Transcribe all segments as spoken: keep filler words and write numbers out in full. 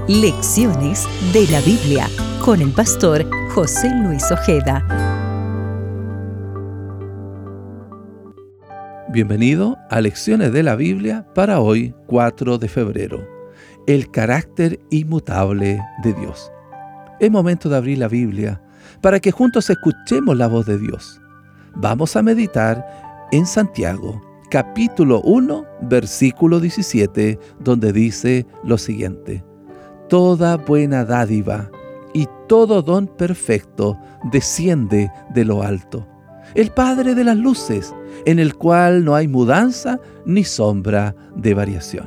Lecciones de la Biblia con el pastor José Luis Ojeda. Bienvenido a Lecciones de la Biblia para hoy, cuatro de febrero. El carácter inmutable de Dios. Es momento de abrir la Biblia para que juntos escuchemos la voz de Dios. Vamos a meditar en Santiago, capítulo uno, versículo diecisiete, donde dice lo siguiente: Toda buena dádiva y todo don perfecto desciende de lo alto, el Padre de las luces, en el cual no hay mudanza ni sombra de variación.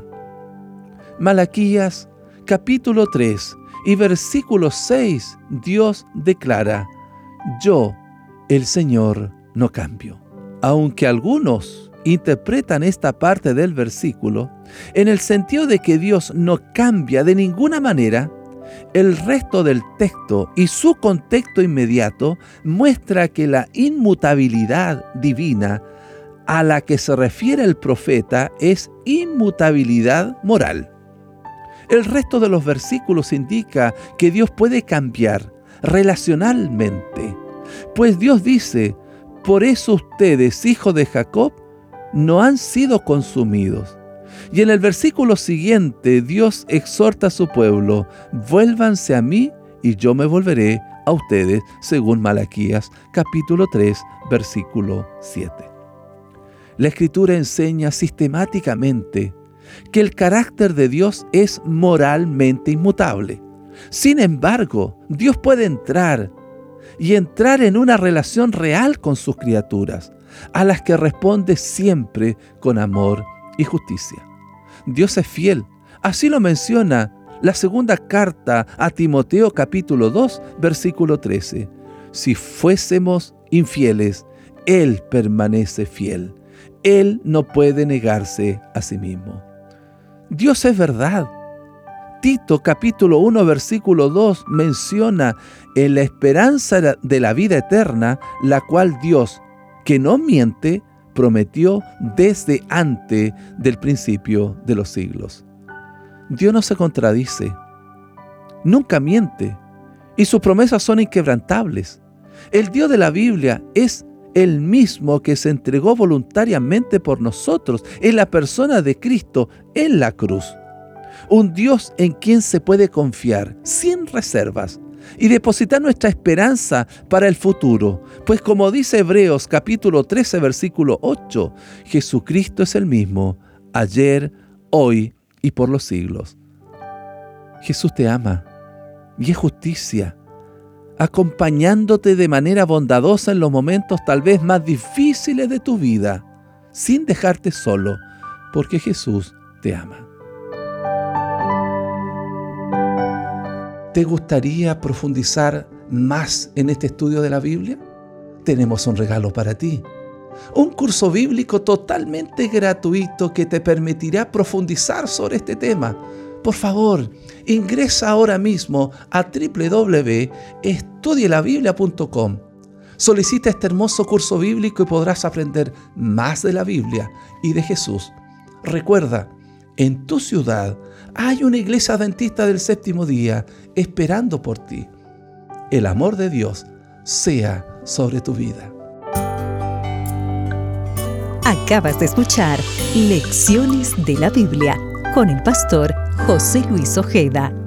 Malaquías, capítulo tres y versículo seis, Dios declara: Yo, el Señor, no cambio. Aunque algunos interpretan esta parte del versículo en el sentido de que Dios no cambia de ninguna manera, el resto del texto y su contexto inmediato muestra que la inmutabilidad divina a la que se refiere el profeta es inmutabilidad moral. El resto de los versículos indica que Dios puede cambiar relacionalmente, pues Dios dice: por eso ustedes, hijos de Jacob, no han sido consumidos. Y en el versículo siguiente, Dios exhorta a su pueblo: vuélvanse a mí y yo me volveré a ustedes, según Malaquías capítulo tres, versículo siete. La Escritura enseña sistemáticamente que el carácter de Dios es moralmente inmutable. Sin embargo, Dios puede entrar y entrar en una relación real con sus criaturas, a las que responde siempre con amor y justicia. Dios es fiel, así lo menciona la segunda carta a Timoteo capítulo dos, versículo trece. Si fuésemos infieles, Él permanece fiel. Él no puede negarse a sí mismo. Dios es verdad. Tito capítulo uno, versículo dos menciona en la esperanza de la vida eterna, la cual Dios, que no miente, prometió desde antes del principio de los siglos. Dios no se contradice, nunca miente, y sus promesas son inquebrantables. El Dios de la Biblia es el mismo que se entregó voluntariamente por nosotros en la persona de Cristo en la cruz. Un Dios en quien se puede confiar sin reservas y depositar nuestra esperanza para el futuro, pues como dice Hebreos capítulo trece, versículo ocho, Jesucristo es el mismo ayer, hoy y por los siglos. Jesús te ama y es justicia, acompañándote de manera bondadosa en los momentos tal vez más difíciles de tu vida, sin dejarte solo, porque Jesús te ama. ¿Te gustaría profundizar más en este estudio de la Biblia? Tenemos un regalo para ti. Un curso bíblico totalmente gratuito que te permitirá profundizar sobre este tema. Por favor, ingresa ahora mismo a doble u doble u doble u punto estudie la biblia punto com. Solicita este hermoso curso bíblico y podrás aprender más de la Biblia y de Jesús. Recuerda, en tu ciudad hay una iglesia adventista del séptimo día esperando por ti. El amor de Dios sea sobre tu vida. Acabas de escuchar Lecciones de la Biblia con el pastor José Luis Ojeda.